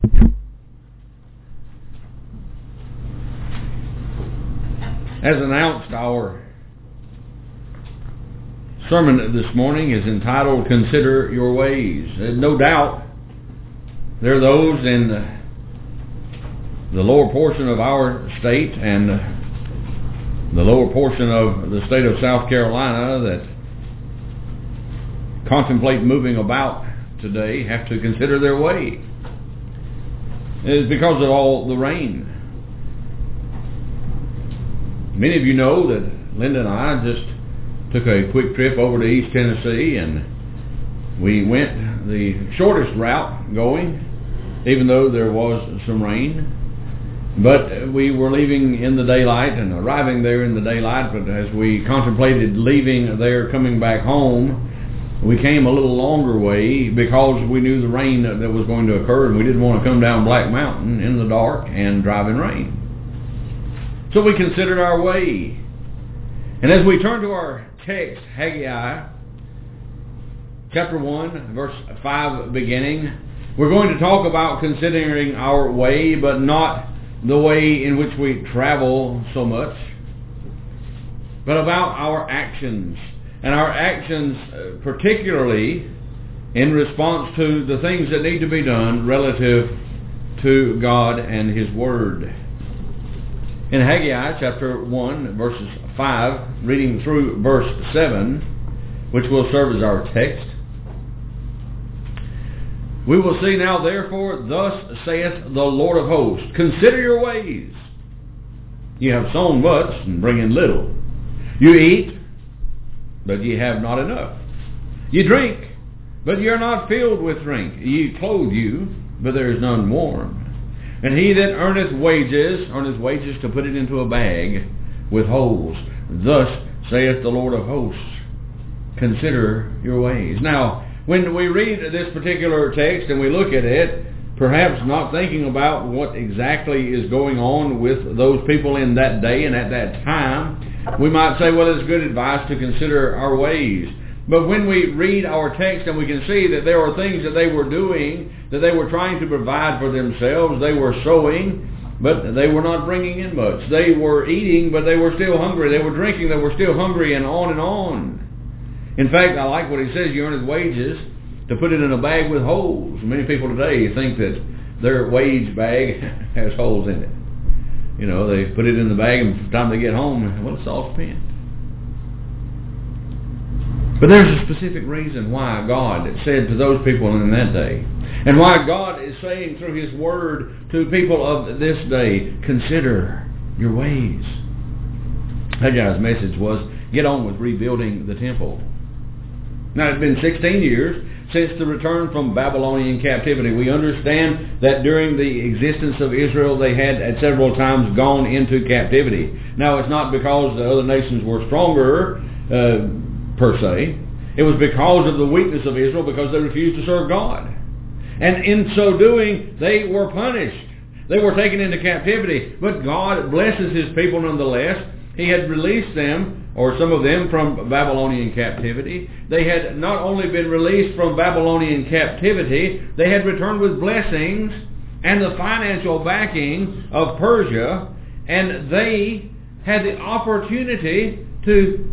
As announced, our sermon this morning is entitled, Consider Your Ways. No doubt there are those in the lower portion of our state and the lower portion of the state of South Carolina that contemplate moving about today have to consider their way. It is because of all the rain. Many of you know that Linda and I just took a quick trip over to East Tennessee, and we went the shortest route going, even though there was some rain. But we were leaving in the daylight and arriving there in the daylight, but as we contemplated leaving there, coming back home, we came a little longer way because we knew the rain that was going to occur, and we didn't want to come down Black Mountain in the dark and drive in rain. So we considered our way. And as we turn to our text, Haggai, chapter 1, verse 5 beginning, we're going to talk about considering our way, but not the way in which we travel so much, but about our actions. And our actions particularly in response to the things that need to be done relative to God and His Word. In Haggai chapter 1, verses 5, reading through verse 7, which will serve as our text, we will see, Now therefore, thus saith the Lord of hosts, Consider your ways. You have sown much and bring in little. You eat, but ye have not enough. You drink, but ye are not filled with drink. Ye clothe you, but there is none warm. And he that earneth wages to put it into a bag with holes. Thus saith the Lord of hosts, Consider your ways. Now, when we read this particular text and we look at it, perhaps not thinking about what exactly is going on with those people in that day and at that time, we might say, well, it's good advice to consider our ways. But when we read our text and we can see that there are things that they were doing, that they were trying to provide for themselves, they were sowing, but they were not bringing in much. They were eating, but they were still hungry. They were drinking, they were still hungry, and on and on. In fact, I like what he says, you earn his wages to put it in a bag with holes. Many people today think that their wage bag has holes in it. You know, they put it in the bag, and by the time they get home, well, it's all spent. But there's a specific reason why God said to those people in that day, and why God is saying through His Word to people of this day, Consider your ways. Haggai's message was, get on with rebuilding the temple. Now, it's been 16 years since the return from Babylonian captivity. We understand that during the existence of Israel, they had at several times gone into captivity. Now, it's not because the other nations were stronger, per se. It was because of the weakness of Israel, because they refused to serve God. And in so doing, they were punished. They were taken into captivity. But God blesses His people nonetheless. He had released them, or some of them, from Babylonian captivity. They had not only been released from Babylonian captivity, they had returned with blessings and the financial backing of Persia, and they had the opportunity to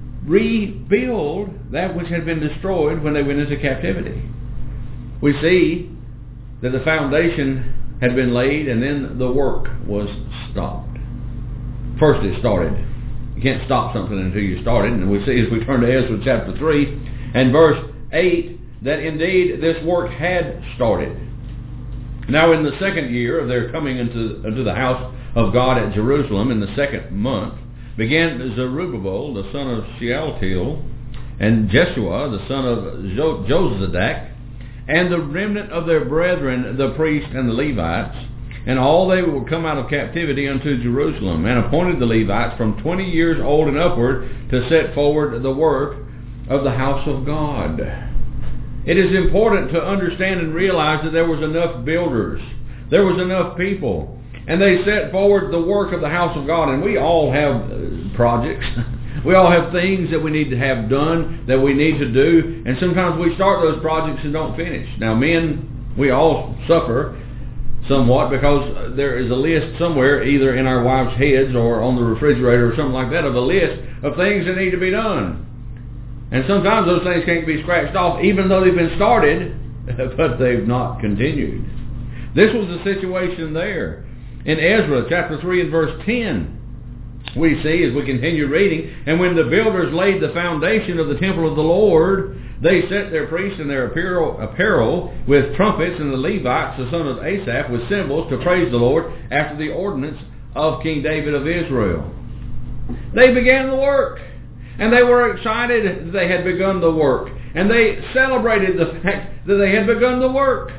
rebuild that which had been destroyed when they went into captivity. We see that the foundation had been laid, and then the work was stopped. First it started. You can't stop something until you start it. And we see as we turn to Ezra chapter 3 and verse 8 that indeed this work had started. Now in the second year of their coming into the house of God at Jerusalem, in the second month, began Zerubbabel, the son of Shealtiel, and Jeshua, the son of Jozadak, and the remnant of their brethren, the priests and the Levites, and all they would come out of captivity unto Jerusalem, and appointed the Levites from 20 years old and upward to set forward the work of the house of God. It is important to understand and realize that there was enough builders, there was enough people, and they set forward the work of the house of God. And we all have projects. We all have things that we need to have done, that we need to do. And sometimes we start those projects and don't finish. Now, men, we all suffer somewhat, because there is a list somewhere, either in our wives' heads or on the refrigerator or something like that, of a list of things that need to be done. And sometimes those things can't be scratched off, even though they've been started, but they've not continued. This was the situation there. In Ezra chapter 3 and verse 10, we see, as we continue reading, and when the builders laid the foundation of the temple of the Lord, they set their priests in their apparel with trumpets, and the Levites, the son of Asaph, with cymbals, to praise the Lord after the ordinance of King David of Israel. They began the work, and they were excited that they had begun the work, and they celebrated the fact that they had begun the work.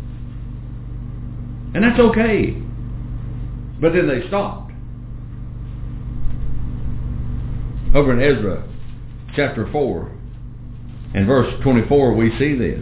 And that's okay. But then they stopped. Over in Ezra chapter 4 and verse 24, we see this.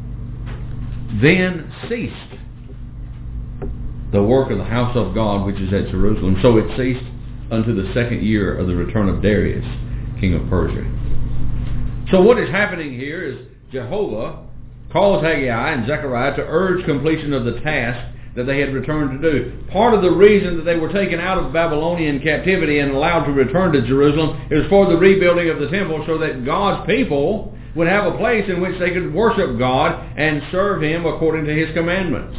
Then ceased the work of the house of God which is at Jerusalem. So it ceased unto the 2nd year of the return of Darius, king of Persia. So what is happening here is Jehovah calls Haggai and Zechariah to urge completion of the task that they had returned to do. Part of the reason that they were taken out of Babylonian captivity and allowed to return to Jerusalem is for the rebuilding of the temple, so that God's people would have a place in which they could worship God and serve Him according to His commandments.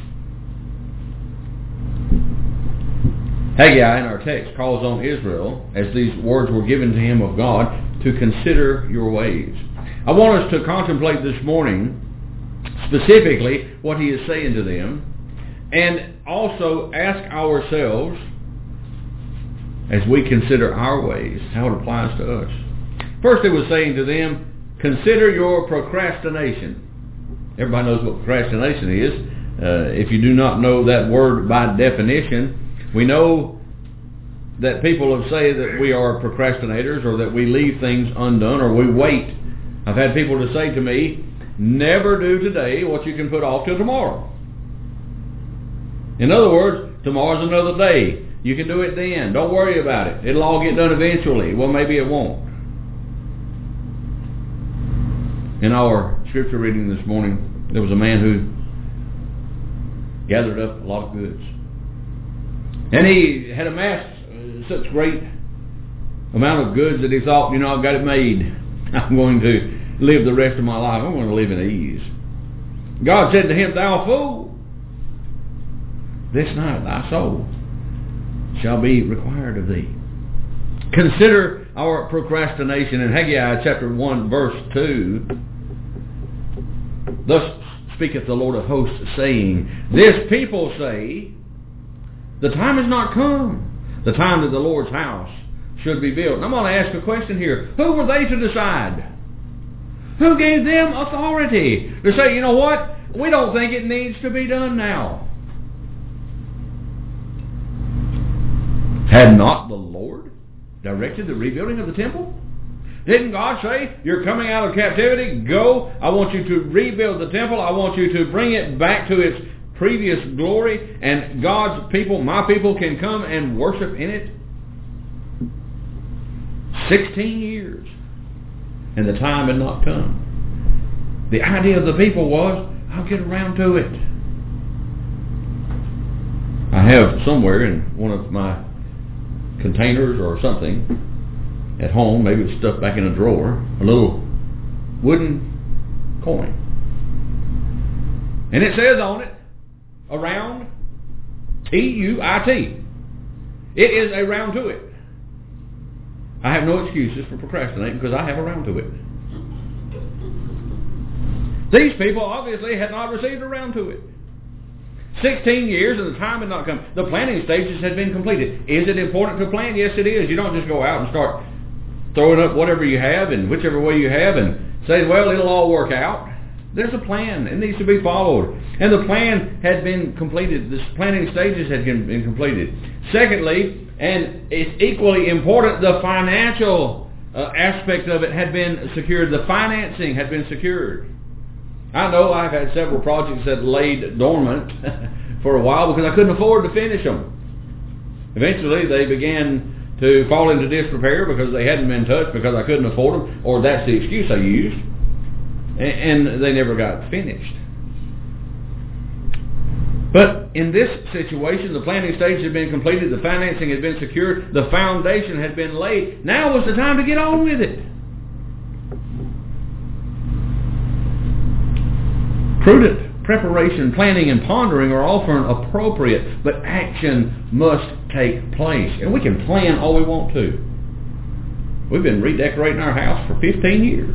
Haggai in our text calls on Israel, as these words were given to him of God, to consider your ways. I want us to contemplate this morning specifically what he is saying to them, and also ask ourselves, as we consider our ways, how it applies to us. First, it was saying to them, consider your procrastination. Everybody knows what procrastination is. If you do not know that word by definition, we know that people have said that we are procrastinators, or that we leave things undone, or we wait. I've had people to say to me, never do today what you can put off till tomorrow. In other words, tomorrow's another day. You can do it then. Don't worry about it. It'll all get done eventually. Well, maybe it won't. In our scripture reading this morning, there was a man who gathered up a lot of goods. And he had amassed such great amount of goods that he thought, I've got it made. I'm going to live the rest of my life. I'm going to live in ease. God said to him, thou fool, this night thy soul shall be required of thee. Consider our procrastination. In Haggai chapter 1 verse 2, thus speaketh the Lord of hosts, saying, this people say, the time is not come, the time that the Lord's house should be built. And I'm going to ask a question here. Who were they to decide? Who gave them authority to say, you know what? We don't think it needs to be done now. Had not the Lord directed the rebuilding of the temple? Didn't God say, you're coming out of captivity, go, I want you to rebuild the temple, I want you to bring it back to its previous glory, and God's people, my people, can come and worship in it? 16 years, and the time had not come. The idea of the people was, I'll get around to it. I have somewhere in one of my containers or something at home, maybe it's stuffed back in a drawer, a little wooden coin. And it says on it, around, T-U-I-T. It is a round to it. I have no excuses for procrastinating because I have a round to it. These people obviously had not received a round to it. 16 years and the time had not come. The planning stages had been completed. Is it important to plan? Yes, it is. You don't just go out and start throwing up whatever you have and whichever way you have and say, well, it'll all work out. There's a plan. It needs to be followed. And the plan had been completed. The planning stages had been completed. Secondly, and it's equally important, the financial aspect of it had been secured. The financing had been secured. I know I've had several projects that laid dormant for a while because I couldn't afford to finish them. Eventually they began to fall into disrepair because they hadn't been touched because I couldn't afford them, or that's the excuse I used, and they never got finished. But in this situation, the planning stage had been completed, the financing had been secured, the foundation had been laid. Now was the time to get on with it. Prudent preparation, planning, and pondering are often appropriate, but action must take place. And we can plan all we want to. We've been redecorating our house for 15 years.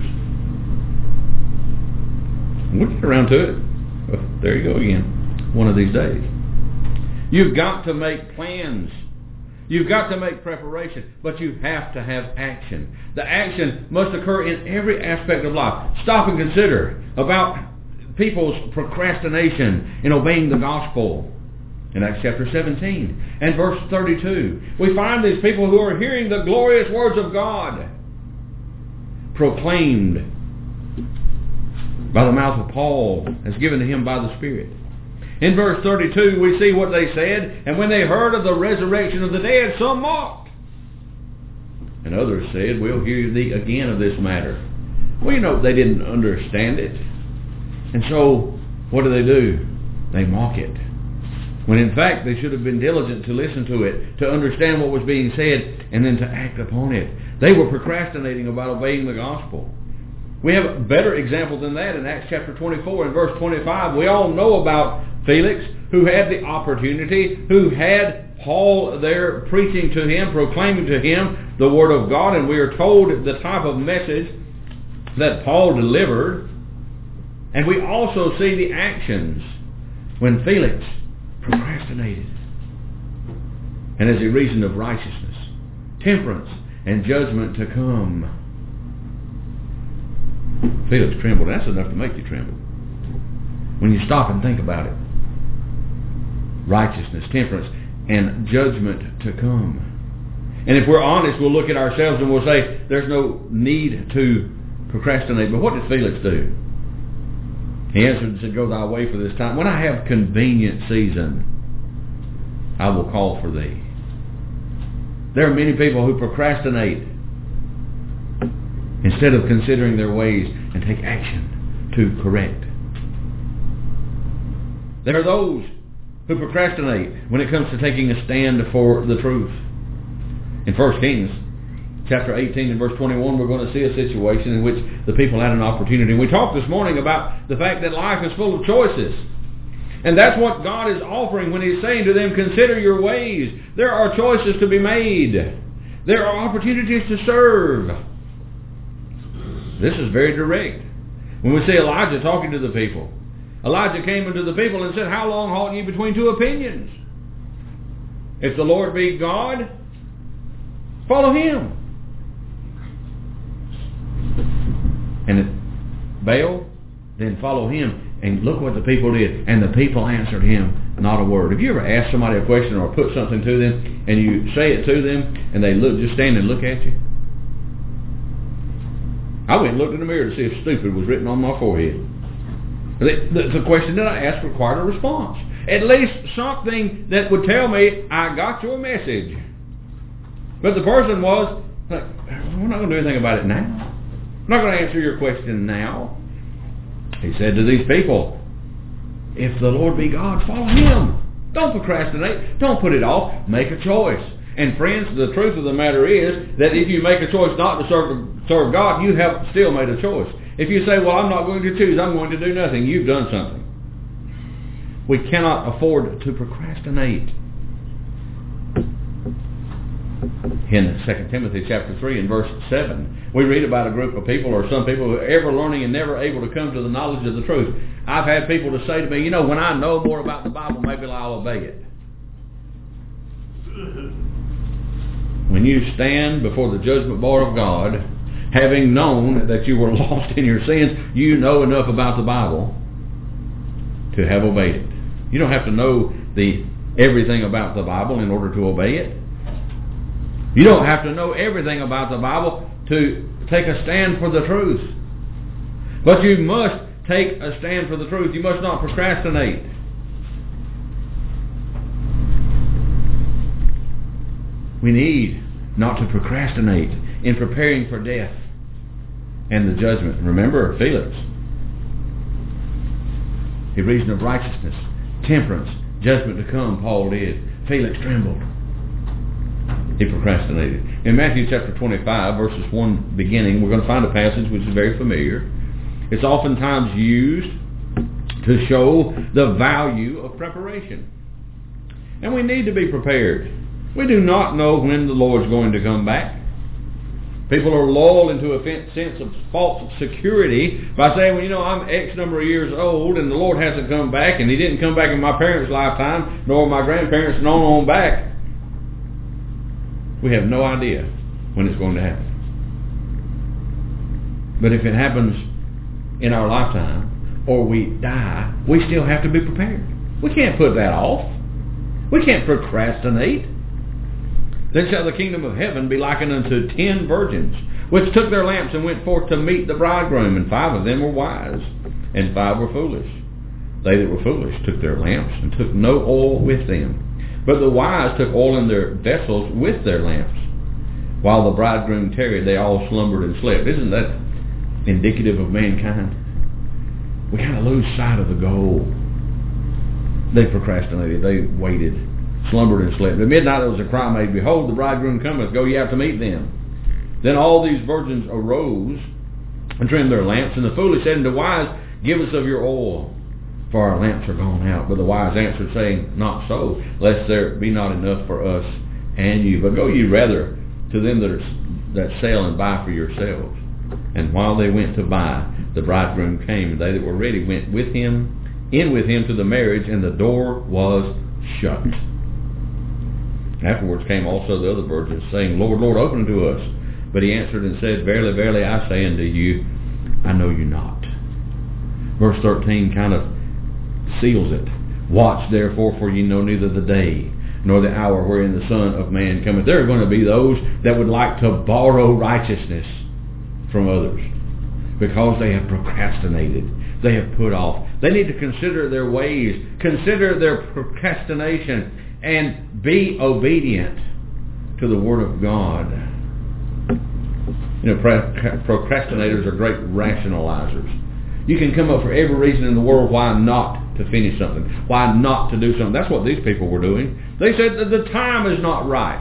We'll get around to it. Well, there you go again. One of these days. You've got to make plans. You've got to make preparation, but you have to have action. The action must occur in every aspect of life. Stop and consider about people's procrastination in obeying the gospel. In Acts chapter 17 and verse 32, we find these people who are hearing the glorious words of God proclaimed by the mouth of Paul as given to him by the Spirit. In verse 32, we see what they said. And when they heard of the resurrection of the dead, some mocked. And others said, we'll hear thee again of this matter. Well, you know, they didn't understand it. And so, what do? They mock it. When in fact, they should have been diligent to listen to it, to understand what was being said, and then to act upon it. They were procrastinating about obeying the gospel. We have a better example than that in Acts chapter 24 and verse 25. We all know about Felix, who had the opportunity, who had Paul there preaching to him, proclaiming to him the Word of God, and we are told the type of message that Paul delivered. And we also see the actions when Felix procrastinated. And as a reason of righteousness, temperance, and judgment to come. Felix trembled. That's enough to make you tremble. When you stop and think about it. Righteousness, temperance, and judgment to come. And if we're honest, we'll look at ourselves and we'll say, there's no need to procrastinate. But what did Felix do? He answered and said, go thy way for this time. When I have convenient season, I will call for thee. There are many people who procrastinate instead of considering their ways and take action to correct. There are those who procrastinate when it comes to taking a stand for the truth. In 1 Kings chapter 18 and verse 21, we're going to see a situation in which the people had an opportunity. We talked this morning about the fact that life is full of choices. And that's what God is offering when He's saying to them, consider your ways. There are choices to be made. There are opportunities to serve. This is very direct. When we see Elijah talking to the people, Elijah came unto the people and said, how long halt ye between two opinions? If the Lord be God, follow Him. And if Baal, then follow him. And look what the people did. And the people answered him not a word. Have you ever asked somebody a question or put something to them and you say it to them and they just stand and look at you? I went and looked in the mirror to see if stupid was written on my forehead. The question that I asked required a response. At least something that would tell me, I got your message. But the person was like, we're not going to do anything about it now. I'm not going to answer your question now. He said to these people, if the Lord be God, follow Him. Don't procrastinate. Don't put it off. Make a choice. And friends, the truth of the matter is that if you make a choice not to serve God, you have still made a choice. If you say, well, I'm not going to choose, I'm going to do nothing, you've done something. We cannot afford to procrastinate. In 2 Timothy chapter 3 and verse 7, we read about a group of people or some people who are ever learning and never able to come to the knowledge of the truth. I've had people to say to me, when I know more about the Bible, maybe I'll obey it. When you stand before the judgment bar of God, having known that you were lost in your sins, you know enough about the Bible to have obeyed it. You don't have to know everything about the Bible in order to obey it. You don't have to know everything about the Bible to take a stand for the truth. But you must take a stand for the truth. You must not procrastinate. We need not to procrastinate in preparing for death and the judgment. Remember Felix. A reason of righteousness, temperance, judgment to come, Paul did. Felix trembled. He procrastinated. In Matthew chapter 25, verses 1 beginning, we're going to find a passage which is very familiar. It's oftentimes used to show the value of preparation. And we need to be prepared. We do not know when the Lord's going to come back. People are lulled into a sense of false security by saying, well, I'm X number of years old and the Lord hasn't come back, and He didn't come back in my parents' lifetime, nor my grandparents, and on back. We have no idea when it's going to happen. But if it happens in our lifetime, or we die, we still have to be prepared. We can't put that off. We can't procrastinate. Then shall the kingdom of heaven be likened unto 10 virgins, which took their lamps and went forth to meet the bridegroom. And 5 of them were wise, and 5 were foolish. They that were foolish took their lamps, and took no oil with them. But the wise took oil in their vessels with their lamps. While the bridegroom tarried, they all slumbered and slept. Isn't that indicative of mankind? We kind of lose sight of the goal. They procrastinated. They waited, slumbered and slept. At midnight there was a cry made, Behold, the bridegroom cometh, go ye out to meet them. Then all these virgins arose and trimmed their lamps. And the foolish said unto the wise, Give us of your oil, for our lamps are gone out. But the wise answered, saying, Not so, lest there be not enough for us and you. But go ye rather to them that sell and buy for yourselves. And while they went to buy, the bridegroom came, and they that were ready went with him to the marriage, and the door was shut. Afterwards came also the other virgins, saying, Lord, Lord, open unto us. But he answered and said, Verily, verily, I say unto you, I know you not. Verse 13 kind of seals it. Watch therefore, for ye know neither the day nor the hour wherein the Son of Man cometh. There are going to be those that would like to borrow righteousness from others because they have procrastinated. They have put off. They need to consider their ways, consider their procrastination, and be obedient to the Word of God. Procrastinators are great rationalizers. You can come up for every reason in the world why not to finish something, why not to do something. That's what these people were doing. They said that the time is not right.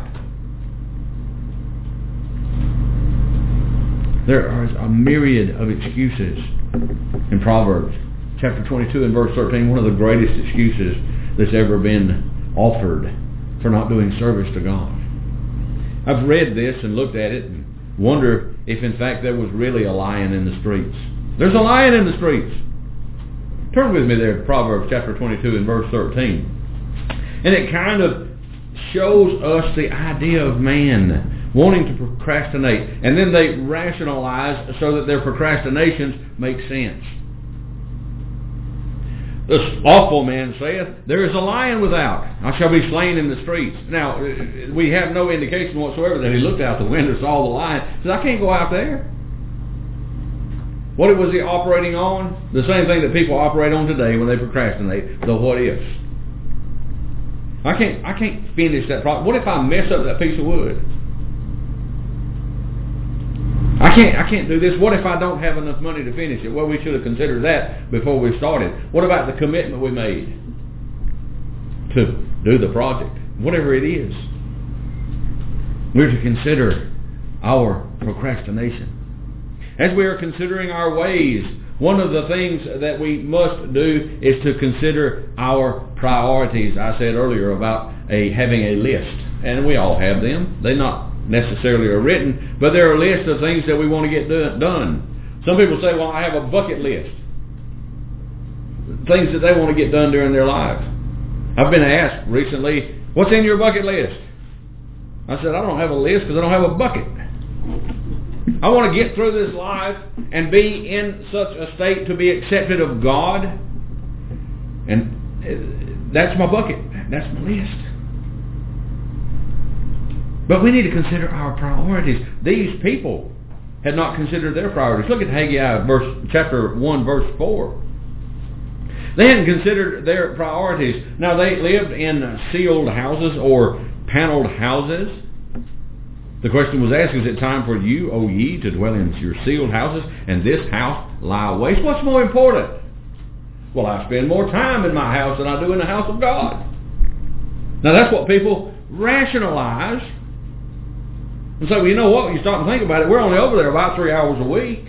There are a myriad of excuses in Proverbs chapter 22 and verse 13. One of the greatest excuses that's ever been offered for not doing service to God. I've read this and looked at it and wonder if in fact there was really a lion in the streets. There's a lion in the streets. Turn with me there to Proverbs chapter 22 and verse 13. And it kind of shows us the idea of man wanting to procrastinate. And then they rationalize so that their procrastinations make sense. This awful man saith, There is a lion without. I shall be slain in the streets. Now, we have no indication whatsoever that he looked out the window, saw the lion. He said, I can't go out there. What was he operating on? The same thing that people operate on today when they procrastinate, the what ifs. I can't finish that project. What if I mess up that piece of wood? I can't do this. What if I don't have enough money to finish it? Well, we should have considered that before we started. What about the commitment we made to do the project? Whatever it is. We're to consider our procrastination. As we are considering our ways, one of the things that we must do is to consider our priorities. I said earlier about having a list, and we all have them. They're not necessarily are written, but there are lists of things that we want to get done. Some people say, well, I have a bucket list. Things that they want to get done during their lives. I've been asked recently, what's in your bucket list? I said, I don't have a list because I don't have a bucket. I want to get through this life and be in such a state to be accepted of God. And that's my bucket. That's my list. But we need to consider our priorities. These people had not considered their priorities. Look at Haggai chapter 1, verse 4. They hadn't considered their priorities. Now, they lived in sealed houses or paneled houses. The question was asked, is it time for you, O ye, to dwell in your sealed houses, and this house lie waste? What's more important? Well, I spend more time in my house than I do in the house of God. Now that's what people rationalize. And so, you know what, when you stop and think about it, we're only over there about 3 hours a week.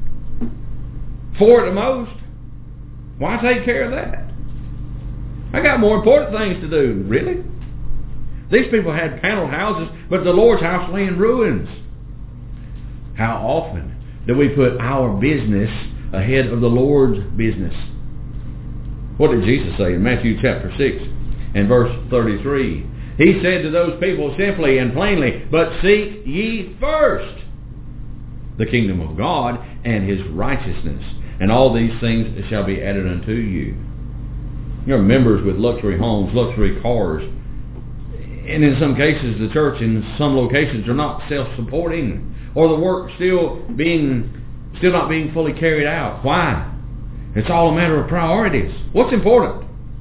4 at the most. Why take care of that? I got more important things to do. Really? These people had paneled houses, but the Lord's house lay in ruins. How often do we put our business ahead of the Lord's business? What did Jesus say in Matthew chapter 6 and verse 33? He said to those people simply and plainly, "But seek ye first the kingdom of God and his righteousness, and all these things shall be added unto you." There are members with luxury homes, luxury cars, and in some cases the church in some locations are not self-supporting, or the work still not being fully carried out. Why? It's all a matter of priorities. What's important?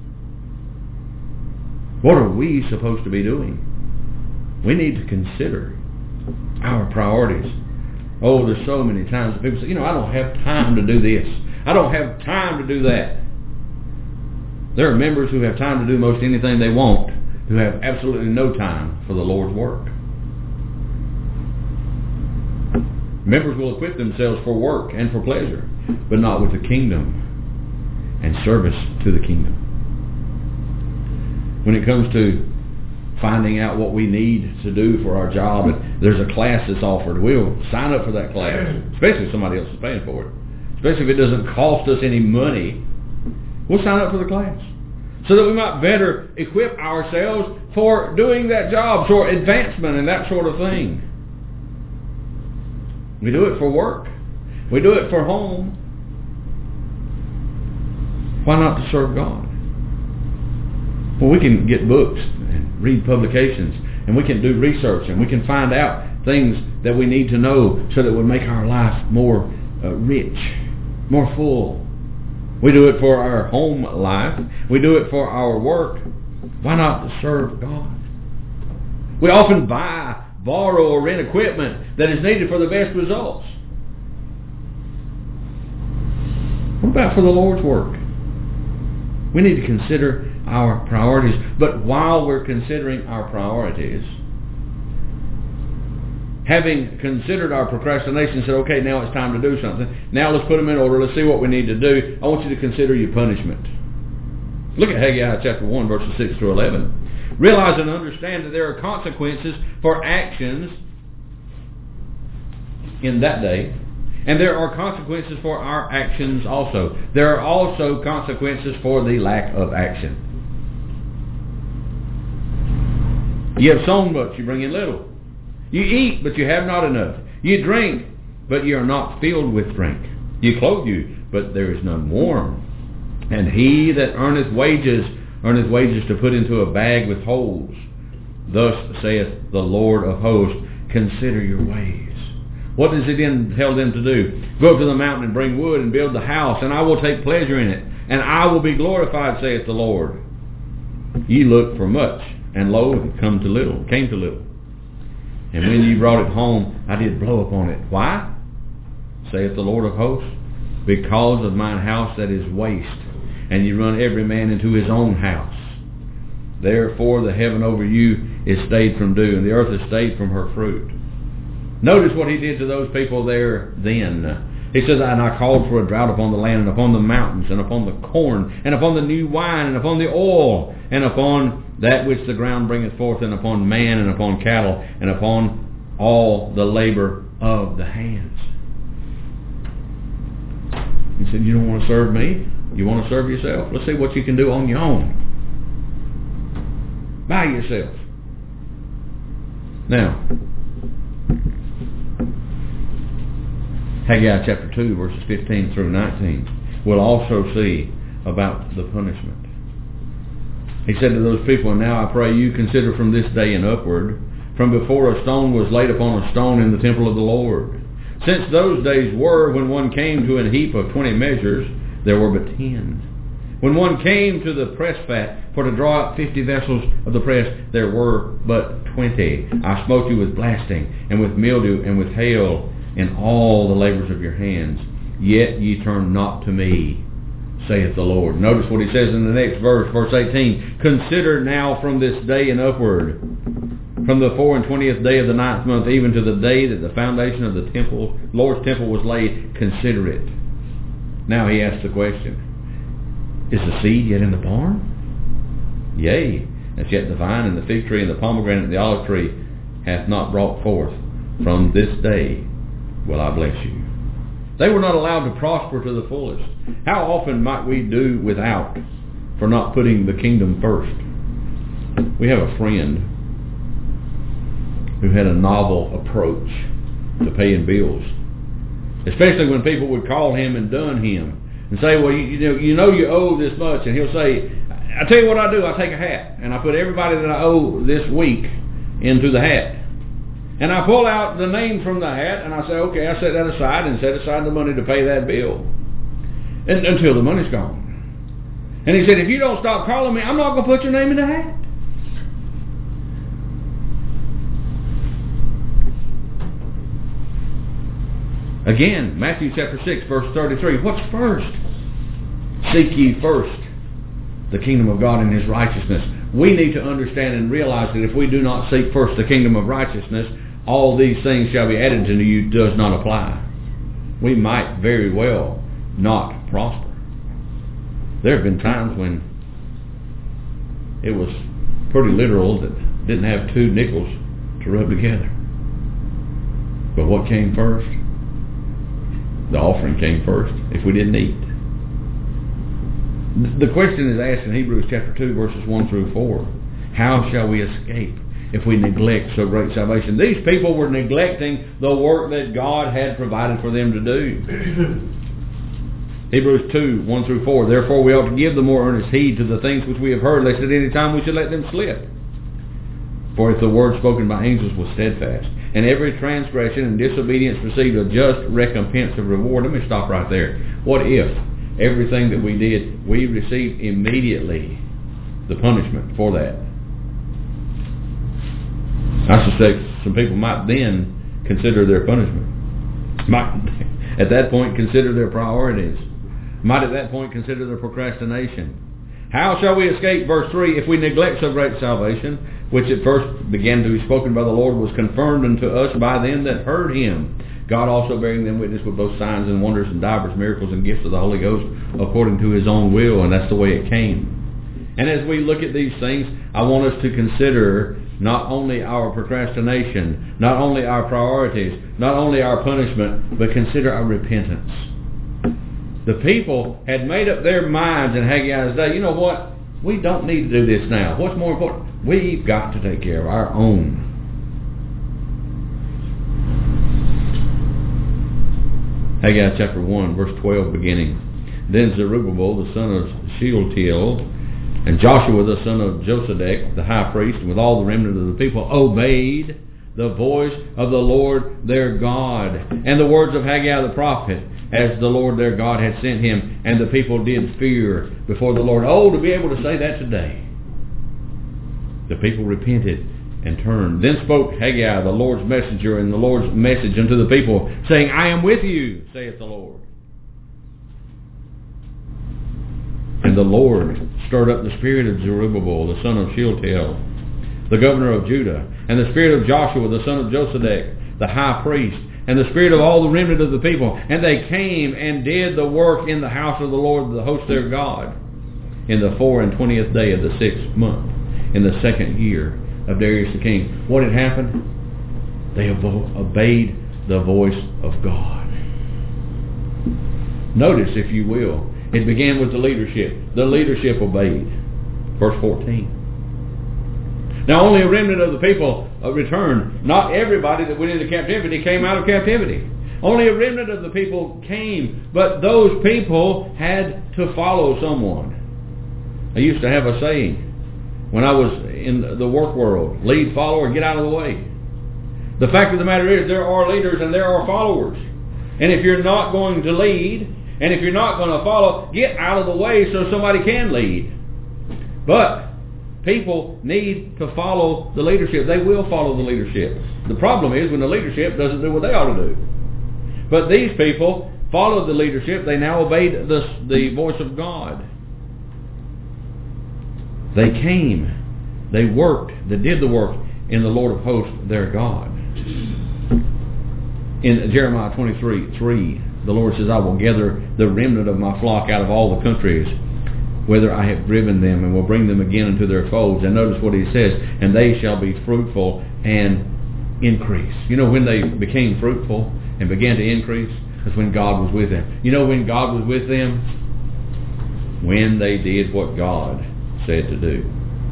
What are we supposed to be doing? We need to consider our priorities. Oh, there's so many times that people say, I don't have time to do this. I don't have time to do that. There are members who have time to do most anything they want, who have absolutely no time for the Lord's work. Members will equip themselves for work and for pleasure, but not with the kingdom and service to the kingdom. When it comes to finding out what we need to do for our job, and there's a class that's offered, we'll sign up for that class, especially if somebody else is paying for it. Especially if it doesn't cost us any money, we'll sign up for the class so that we might better equip ourselves for doing that job, for advancement and that sort of thing. We do it for work. We do it for home. Why not to serve God? Well, we can get books and read publications, and we can do research, and we can find out things that we need to know so that it would make our life more rich, more full. We do it for our home life. We do it for our work. Why not to serve God? We often buy, borrow, or rent equipment that is needed for the best results. What about for the Lord's work? We need to consider our priorities. But while we're considering our priorities, having considered our procrastination, said, okay, now it's time to do something. Now let's put them in order. Let's see what we need to do. I want you to consider your punishment. Look at Haggai chapter 1, verses 6 through 11. Realize and understand that there are consequences for actions in that day. And there are consequences for our actions also. There are also consequences for the lack of action. You have sown much, you bring in little. You eat, but you have not enough. You drink, but you are not filled with drink. You clothe you, but there is none warm. And he that earneth wages to put into a bag with holes. Thus saith the Lord of hosts, consider your ways. What does it tell them to do? Go up to the mountain and bring wood and build the house, and I will take pleasure in it, and I will be glorified, saith the Lord. Ye looked for much, and lo, it came to little. And when ye brought it home, I did blow upon it. Why? Saith the Lord of hosts, because of mine house that is waste, and ye run every man into his own house. Therefore the heaven over you is stayed from dew, and the earth is stayed from her fruit. Notice what he did to those people there then. He says, and I called for a drought upon the land, and upon the mountains, and upon the corn, and upon the new wine, and upon the oil, and upon that which the ground bringeth forth, and upon man, and upon cattle, and upon all the labor of the hands. He said, you don't want to serve me? You want to serve yourself? Let's see what you can do on your own. By yourself. Now, Haggai chapter 2, verses 15 through 19, we'll also see about the punishment. He said to those people, and now I pray you consider from this day and upward, from before a stone was laid upon a stone in the temple of the Lord. Since those days were when one came to an heap of 20 measures, there were but 10. When one came to the press fat for to draw out 50 vessels of the press, there were but 20. I smote you with blasting, and with mildew, and with hail, in all the labors of your hands. Yet ye turn not to me, saith the Lord. Notice what he says in the next verse, verse 18. Consider now from this day and upward, from the 24th day of the 9th month, even to the day that the foundation of the temple, Lord's temple was laid, consider it. Now he asks the question, is the seed yet in the barn? Yea, as yet the vine and the fig tree and the pomegranate and the olive tree hath not brought forth. From this day will I bless you. They were not allowed to prosper to the fullest. How often might we do without for not putting the kingdom first? We have a friend who had a novel approach to paying bills, especially when people would call him and dun him and say, well, you know you owe this much, and he'll say, I tell you what I do, I take a hat and I put everybody that I owe this week into the hat. And I pull out the name from the hat and I say, okay, I set that aside and set aside the money to pay that bill. And until the money's gone. And he said, if you don't stop calling me, I'm not going to put your name in the hat. Again, Matthew chapter 6, verse 33. What's first? Seek ye first the kingdom of God and his righteousness. We need to understand and realize that if we do not seek first the kingdom of righteousness, all these things shall be added unto you does not apply. We might very well not prosper. There have been times when it was pretty literal that didn't have two nickels to rub together. But what came first? The offering came first if we didn't eat. The question is asked in Hebrews chapter 2 verses 1 through 4. How shall we escape if we neglect so great salvation? These people were neglecting the work that God had provided for them to do. Hebrews 2, 1 through 4. Therefore we ought to give the more earnest heed to the things which we have heard, lest at any time we should let them slip. For if the word spoken by angels was steadfast, and every transgression and disobedience received a just recompense of reward. Let me stop right there. What if everything that we did, we received immediately the punishment for that? I suspect some people might then consider their punishment. Might at that point consider their priorities. Might at that point consider their procrastination. How shall we escape, verse 3, if we neglect so great salvation, which at first began to be spoken by the Lord, was confirmed unto us by them that heard him, God also bearing them witness with both signs and wonders and divers miracles and gifts of the Holy Ghost according to his own will. And that's the way it came. And as we look at these things, I want us to consider not only our procrastination, not only our priorities, not only our punishment, but consider our repentance. The people had made up their minds in Haggai's day, you know what? We don't need to do this now. What's more important? We've got to take care of our own. Haggai chapter 1, verse 12 beginning. Then Zerubbabel, the son of Shealtiel, and Joshua, the son of Josedek, the high priest, with all the remnant of the people, obeyed the voice of the Lord their God, and the words of Haggai the prophet, as the Lord their God had sent him, and the people did fear before the Lord. Oh, to be able to say that today. The people repented and turned. Then spoke Haggai, the Lord's messenger, and the Lord's message unto the people, saying, I am with you, saith the Lord. And the Lord stirred up the spirit of Zerubbabel, the son of Shealtiel, the governor of Judah, and the spirit of Joshua, the son of Josedek, the high priest, and the spirit of all the remnant of the people. And they came and did the work in the house of the Lord, the host their God, in the 24th day of the 6th month, in the 2nd year of Darius the king. What had happened? They obeyed the voice of God. Notice, if you will, it began with the leadership. The leadership obeyed. Verse 14. Now only a remnant of the people returned. Not everybody that went into captivity came out of captivity. Only a remnant of the people came, but those people had to follow someone. I used to have a saying when I was in the work world: lead, follow, or get out of the way. The fact of the matter is, there are leaders and there are followers. And if you're not going to lead, and if you're not going to follow, get out of the way so somebody can lead. But people need to follow the leadership. They will follow the leadership. The problem is when the leadership doesn't do what they ought to do. But these people followed the leadership. They now obeyed the voice of God. They came. They worked. They did the work in the Lord of hosts, their God. In Jeremiah 23:3, the Lord says, I will gather the remnant of my flock out of all the countries whither I have driven them, and will bring them again into their folds. And notice what he says, and they shall be fruitful and increase. You know when they became fruitful and began to increase? That's when God was with them. You know when God was with them? When they did what God said to do.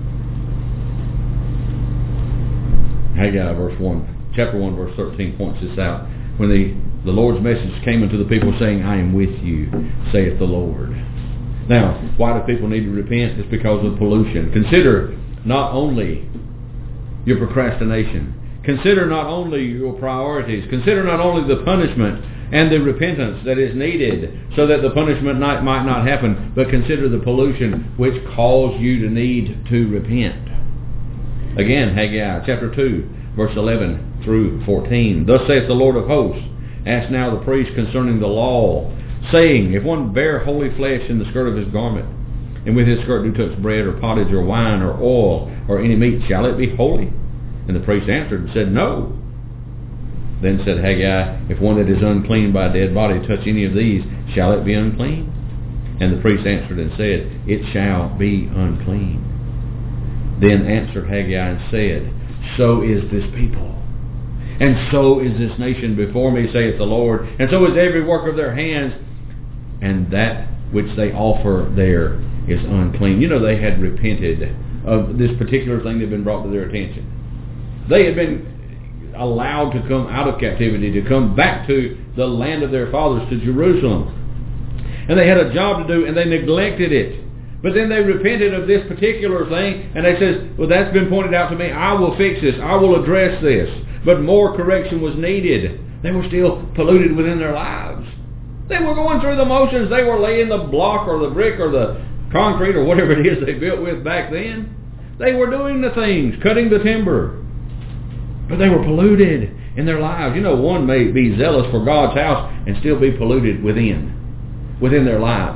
Haggai chapter 1 verse 13 points this out. When the Lord's message came unto the people saying, I am with you, saith the Lord. Now, why do people need to repent? It's because of pollution. Consider not only your procrastination. Consider not only your priorities. Consider not only the punishment and the repentance that is needed so that the punishment might not happen, but consider the pollution which caused you to need to repent. Again, Haggai chapter 2, verse 11 through 14. Thus saith the Lord of hosts, ask now the priest concerning the law, saying, if one bear holy flesh in the skirt of his garment, and with his skirt do touch bread or pottage or wine or oil or any meat, shall it be holy? And the priest answered and said, no. Then said Haggai, if one that is unclean by a dead body touch any of these, shall it be unclean? And the priest answered and said, it shall be unclean. Then answered Haggai and said, so is this people, and so is this nation before me, saith the Lord, and so is every work of their hands, and that which they offer there is unclean. You know, they had repented of this particular thing that had been brought to their attention. They had been allowed to come out of captivity, to come back to the land of their fathers, to Jerusalem. And they had a job to do, and they neglected it. But then they repented of this particular thing, and they said, well, that's been pointed out to me. I will fix this. I will address this. But more correction was needed. They were still polluted within their lives. They were going through the motions. They were laying the block or the brick or the concrete or whatever it is they built with back then. They were doing the things, cutting the timber. But they were polluted in their lives. You know, one may be zealous for God's house and still be polluted within their lives.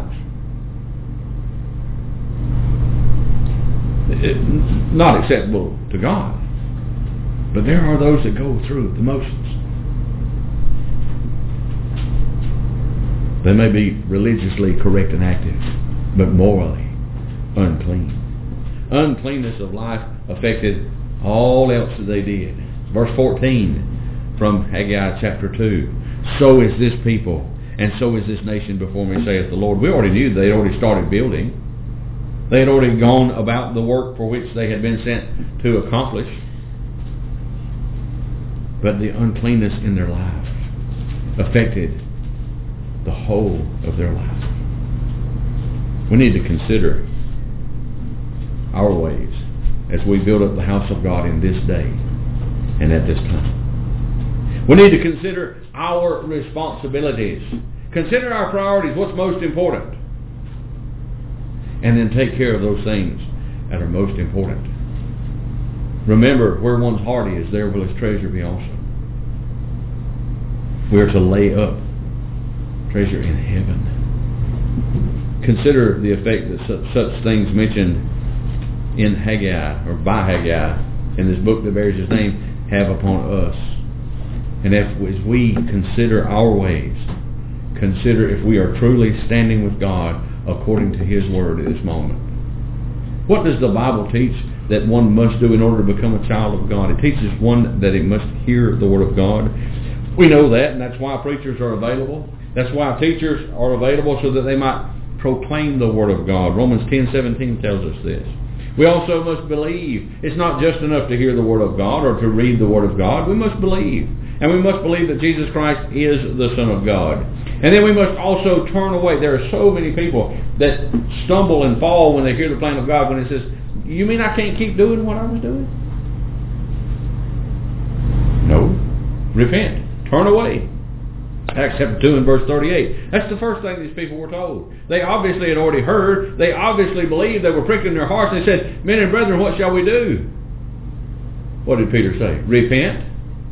Not acceptable to God. But there are those that go through the motions. They may be religiously correct and active, but morally unclean. Uncleanness of life affected all else that they did. Verse 14 from Haggai chapter 2. So is this people, and so is this nation before me, saith the Lord. We already knew they had already started building. They had already gone about the work for which they had been sent to accomplish. But the uncleanness in their lives affected the whole of their lives. We need to consider our ways as we build up the house of God in this day and at this time. We need to consider our responsibilities. Consider our priorities, what's most important. And then take care of those things that are most important. Remember, where one's heart is, there will his treasure be also. We are to lay up treasure in heaven. Consider the effect that such things mentioned in Haggai, or by Haggai, in this book that bears his name, have upon us. And as we consider our ways, consider if we are truly standing with God according to his word at this moment. What does the Bible teach that one must do in order to become a child of God? It teaches one that he must hear the word of God. We know that, and that's why preachers are available. That's why teachers are available, so that they might proclaim the word of God. Romans 10:17 tells us this. We also must believe. It's not just enough to hear the word of God or to read the word of God. We must believe. And we must believe that Jesus Christ is the Son of God. And then we must also turn away. There are so many people that stumble and fall when they hear the plan of God, when it says, you mean I can't keep doing what I was doing? No. Repent. Turn away. Acts chapter 2 and verse 38. That's the first thing these people were told. They obviously had already heard. They obviously believed. They were pricked in their hearts. They said, men and brethren, what shall we do? What did Peter say? Repent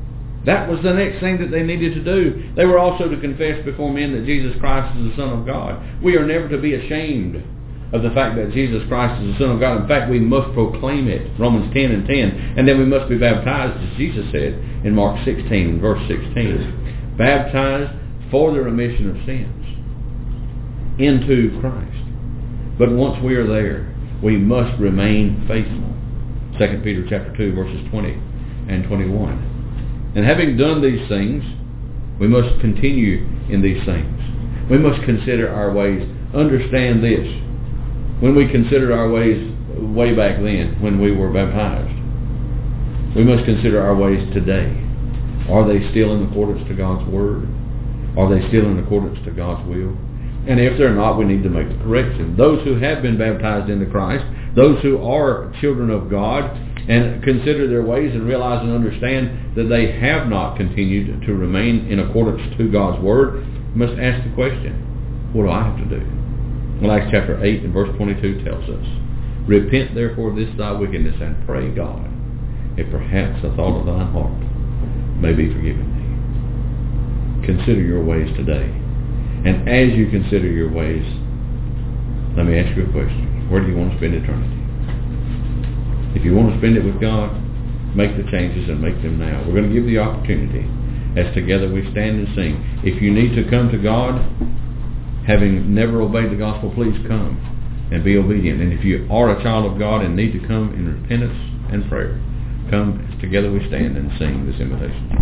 That was the next thing that they needed to do. They were also to confess before men that Jesus Christ is the Son of God. We are never to be ashamed of the fact that Jesus Christ is the Son of God. In fact, we must proclaim it, Romans 10:10. And then we must be baptized, as Jesus said in Mark 16, verse 16. Baptized for the remission of sins into Christ. But once we are there, we must remain faithful. 2 Peter chapter 2, verses 20 and 21. And having done these things, we must continue in these things. We must consider our ways. Understand this. When we considered our ways way back then, when we were baptized, we must consider our ways today. Are they still in accordance to God's Word? Are they still in accordance to God's will? And if they're not, we need to make the correction. Those who have been baptized into Christ, those who are children of God, and consider their ways and realize and understand that they have not continued to remain in accordance to God's Word, must ask the question, what do I have to do? Well, Acts chapter 8 and verse 22 tells us, repent therefore of this thy wickedness, and pray God, if perhaps the thought of thine heart may be forgiven thee. Consider your ways today. And as you consider your ways, let me ask you a question. Where do you want to spend eternity? If you want to spend it with God, make the changes and make them now. We're going to give the opportunity as together we stand and sing. If you need to come to God, having never obeyed the gospel, please come and be obedient. And if you are a child of God and need to come in repentance and prayer, come as together we stand and sing this invitation.